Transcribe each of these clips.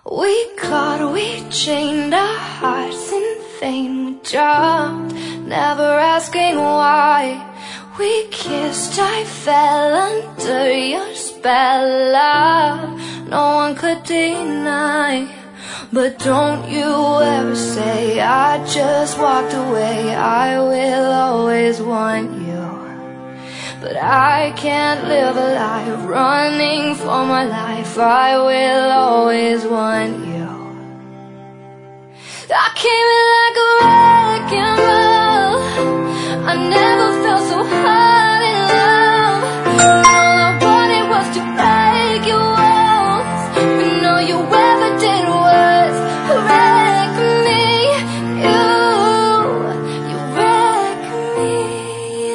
We caught, we chained our hearts in vain. We jumped, never asking why. We kissed, I fell under your spell, love no one could deny. But don't you ever say I just walked away. I will always want you, but I can't live a lie, running for my life. I will always want you. I came in like a wrecking ball. I never felt so hard in love. All I wanted was to break your walls, but all you ever did was wreck me. You wreck me.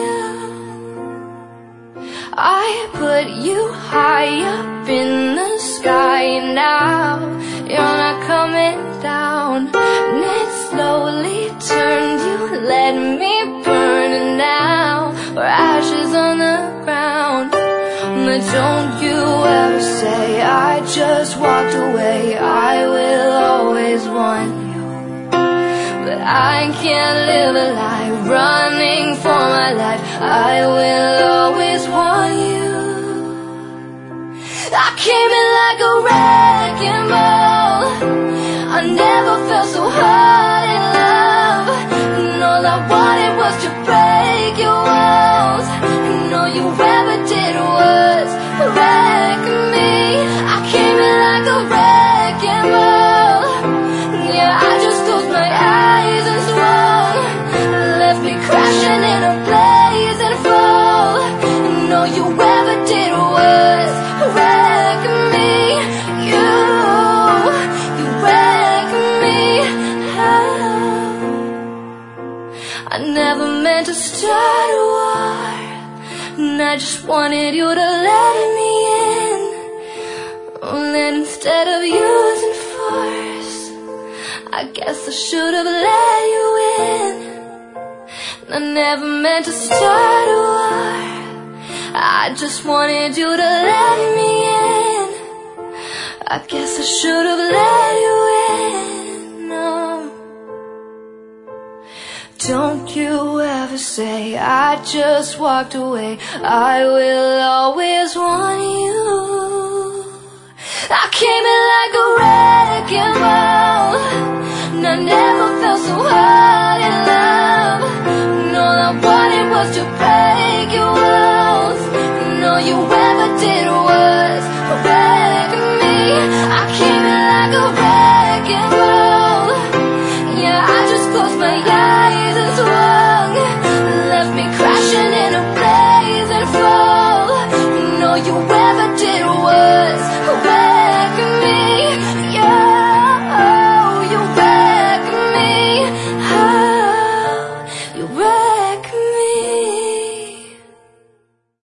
I put you high up in the sky, and now you're not coming down. And it slowly turned, you let me burn, and now we're ashes on the ground. But don't you ever say I just walked away. I will always want you, but I can't live a lie, running for my life. I will always want you. I came in like a wrecking ball. I never felt so hard in love, and all I wanted was to break your walls, and all you ever did was wreck me. I came in like a wrecking ball. Yeah, I just closed my eyes and swung, left me crashing in a blazing fall, and all you ever did was wreck me. You wreck me. I never meant to start a war, and I just wanted you to let me in. And then instead of using force, I guess I should have let you in. I never meant to start a war, I just wanted you to let me in. I guess I should have let you in. No. Don't you ever say I just walked away. I will always want you. I came in like a